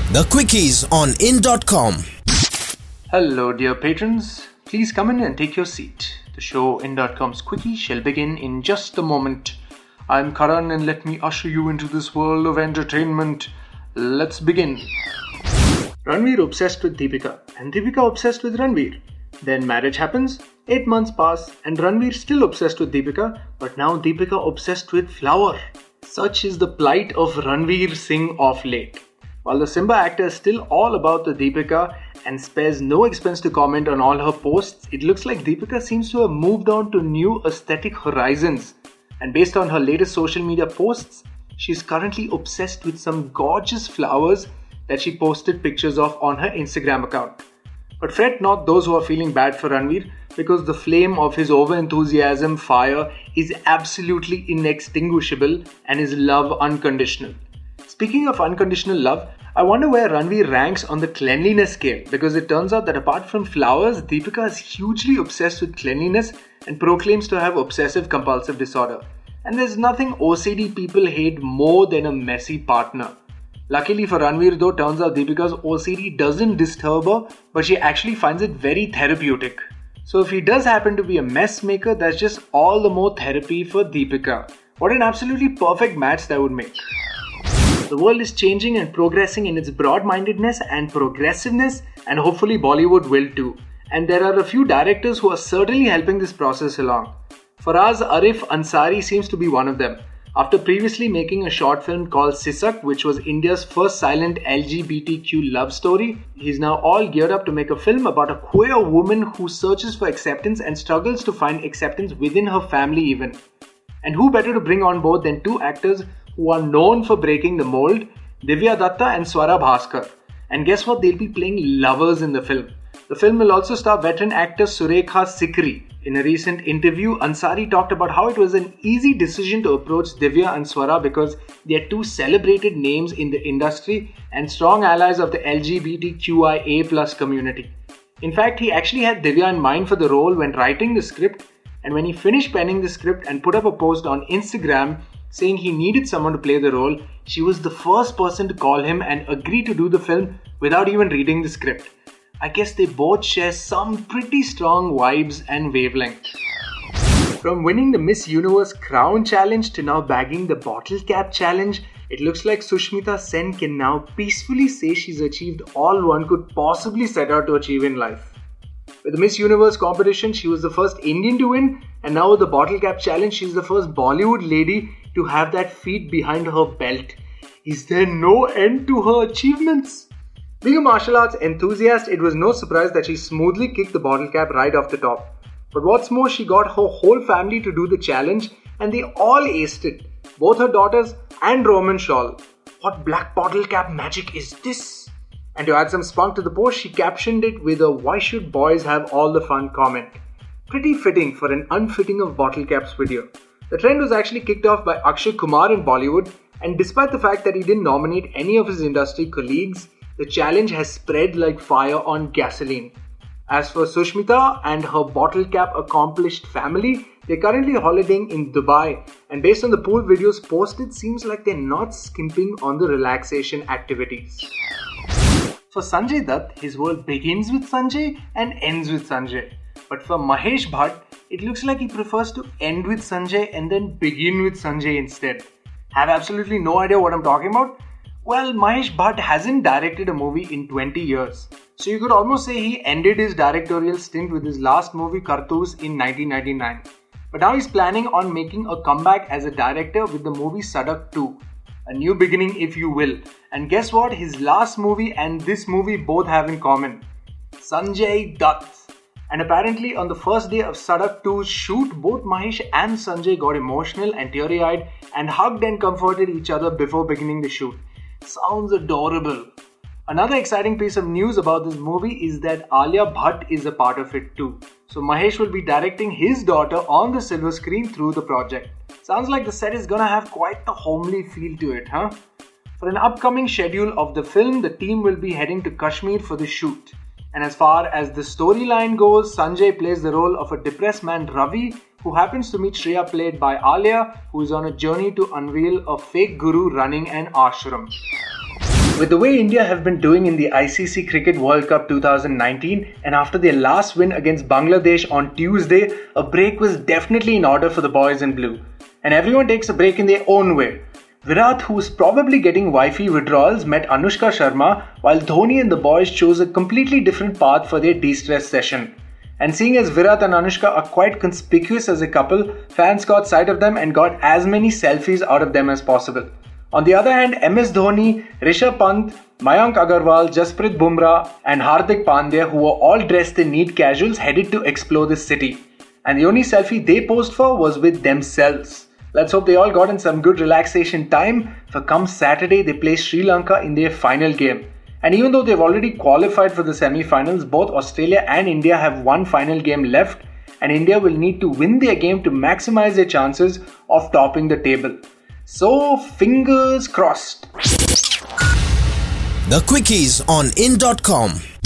The Quickies on in.com. Hello dear patrons, please come in and take your seat. The show in.com's Quickie shall begin in just a moment. I'm Karan and let me usher you into this world of entertainment. Let's begin. Ranveer obsessed with Deepika and Deepika obsessed with Ranveer. Then marriage happens, 8 months pass and Ranveer still obsessed with Deepika, but now Deepika obsessed with flower. Such is the plight of Ranveer Singh of late. While the Simba actor is still all about the Deepika and spares no expense to comment on all her posts, it looks like Deepika seems to have moved on to new aesthetic horizons. And based on her latest social media posts, she's currently obsessed with some gorgeous flowers that she posted pictures of on her Instagram account. But fret not those who are feeling bad for Ranveer, because the flame of his over-enthusiasm fire is absolutely inextinguishable and his love unconditional. Speaking of unconditional love, I wonder where Ranveer ranks on the cleanliness scale, because it turns out that apart from flowers, Deepika is hugely obsessed with cleanliness and proclaims to have obsessive compulsive disorder. And there's nothing OCD people hate more than a messy partner. Luckily for Ranveer though, turns out Deepika's OCD doesn't disturb her, but she actually finds it very therapeutic. So if he does happen to be a mess maker, that's just all the more therapy for Deepika. What an absolutely perfect match that would make. The world is changing and progressing in its broad-mindedness and progressiveness, and hopefully Bollywood will too. And there are a few directors who are certainly helping this process along. Faraz Arif Ansari seems to be one of them. After previously making a short film called Sisak, which was India's first silent LGBTQ love story, he's now all geared up to make a film about a queer woman who searches for acceptance and struggles to find acceptance within her family even. And who better to bring on board than two actors who are known for breaking the mold, Divya Datta and Swara Bhaskar. And guess what? They'll be playing lovers in the film. The film will also star veteran actor Surekha Sikri. In a recent interview, Ansari talked about how it was an easy decision to approach Divya and Swara because they are two celebrated names in the industry and strong allies of the LGBTQIA+ community. In fact, he actually had Divya in mind for the role when writing the script, and when he finished penning the script and put up a post on Instagram saying he needed someone to play the role, she was the first person to call him and agree to do the film without even reading the script. I guess they both share some pretty strong vibes and wavelength. From winning the Miss Universe Crown Challenge to now bagging the Bottle Cap Challenge, it looks like Sushmita Sen can now peacefully say she's achieved all one could possibly set out to achieve in life. With the Miss Universe competition, she was the first Indian to win, and now with the Bottle Cap Challenge, she's the first Bollywood lady to have that feat behind her belt. Is there no end to her achievements? Being a martial arts enthusiast, it was no surprise that she smoothly kicked the bottle cap right off the top. But what's more, she got her whole family to do the challenge and they all aced it. Both her daughters and Roman Shawl. What black bottle cap magic is this? And to add some spunk to the post, she captioned it with a "Why should boys have all the fun" comment. Pretty fitting for an unfitting of bottle caps video. The trend was actually kicked off by Akshay Kumar in Bollywood, and despite the fact that he didn't nominate any of his industry colleagues, the challenge has spread like fire on gasoline. As for Sushmita and her bottle cap accomplished family, they're currently holidaying in Dubai, and based on the pool videos posted, seems like they're not skimping on the relaxation activities. For Sanjay Dutt, his world begins with Sanjay and ends with Sanjay. But for Mahesh Bhatt, it looks like he prefers to end with Sanjay and then begin with Sanjay instead. Have absolutely no idea what I'm talking about? Well, Mahesh Bhatt hasn't directed a movie in 20 years. So you could almost say he ended his directorial stint with his last movie Kartoos in 1999. But now he's planning on making a comeback as a director with the movie Sadak 2. A new beginning, if you will. And guess what? His last movie and this movie both have in common. Sanjay Dutt. And apparently on the first day of Sadak 2's shoot, both Mahesh and Sanjay got emotional and teary-eyed and hugged and comforted each other before beginning the shoot. Sounds adorable. Another exciting piece of news about this movie is that Alia Bhatt is a part of it too. So Mahesh will be directing his daughter on the silver screen through the project. Sounds like the set is gonna have quite the homely feel to it, huh? For an upcoming schedule of the film, the team will be heading to Kashmir for the shoot. And as far as the storyline goes, Sanjay plays the role of a depressed man Ravi, who happens to meet Shreya, played by Alia, who is on a journey to unveil a fake guru running an ashram. With the way India have been doing in the ICC Cricket World Cup 2019 and after their last win against Bangladesh on Tuesday, a break was definitely in order for the boys in blue. And everyone takes a break in their own way. Virat, who was probably getting wifey withdrawals, met Anushka Sharma, while Dhoni and the boys chose a completely different path for their de-stress session. And seeing as Virat and Anushka are quite conspicuous as a couple, fans caught sight of them and got as many selfies out of them as possible. On the other hand, MS Dhoni, Rishabh Pant, Mayank Agarwal, Jasprit Bumrah and Hardik Pandya, who were all dressed in neat casuals, headed to explore the city. And the only selfie they posed for was with themselves. Let's hope they all got in some good relaxation time, for come Saturday they play Sri Lanka in their final game. And even though they've already qualified for the semi-finals, both Australia and India have one final game left, and India will need to win their game to maximize their chances of topping the table. So, fingers crossed. The Quickies on in.com.